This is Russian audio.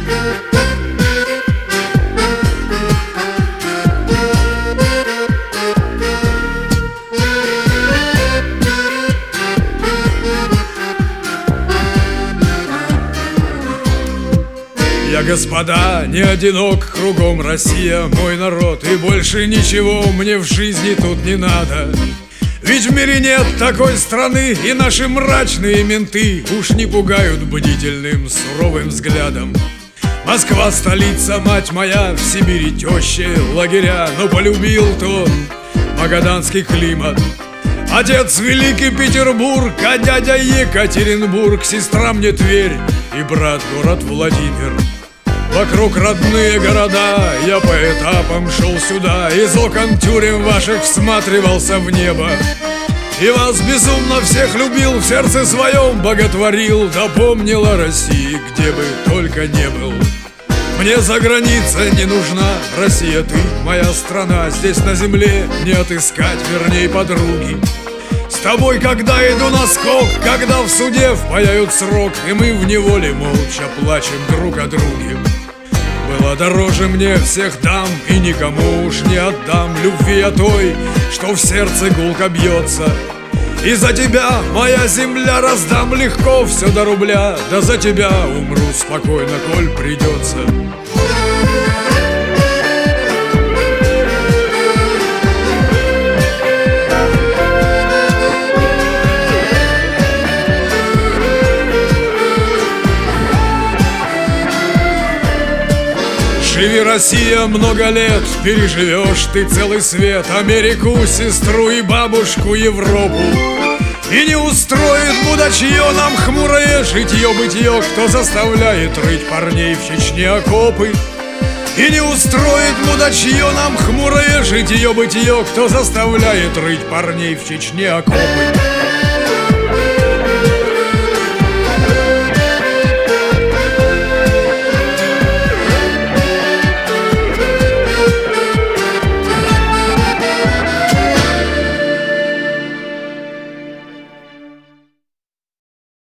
Я, господа, не одинок, кругом Россия, мой народ, и больше ничего мне в жизни тут не надо. Ведь в мире нет такой страны, и наши мрачные менты уж не пугают бдительным суровым взглядом. Москва, столица, мать моя, в Сибири теща, лагеря, но полюбил тот магаданский климат. Отец великий Петербург, а дядя Екатеринбург, сестра мне Тверь и брат город Владимир. Вокруг родные города, я по этапам шел сюда, из окон тюрем ваших всматривался в небо. И вас безумно всех любил, в сердце своем боготворил, да помнил о России, где бы только не был. Мне за граница не нужна, Россия, ты моя страна, здесь на земле не отыскать, верней, подруги. С тобой, когда иду на скок, когда в суде впаяют срок, и мы в неволе молча плачем друг о друге. Было дороже мне всех дам, и никому уж не отдам любви я той, что в сердце гулко бьется. И за тебя, моя земля, раздам легко все до рубля, да за тебя умру спокойно, коль придется. Живи, Россия, много лет, переживешь ты целый свет, Америку, сестру и бабушку, Европу. И не устроит мудачье нам хмурое житье-бытье, кто заставляет рыть парней в Чечне окопы. И не устроит мудачье нам хмурое житье-бытье, кто заставляет рыть парней в Чечне окопы.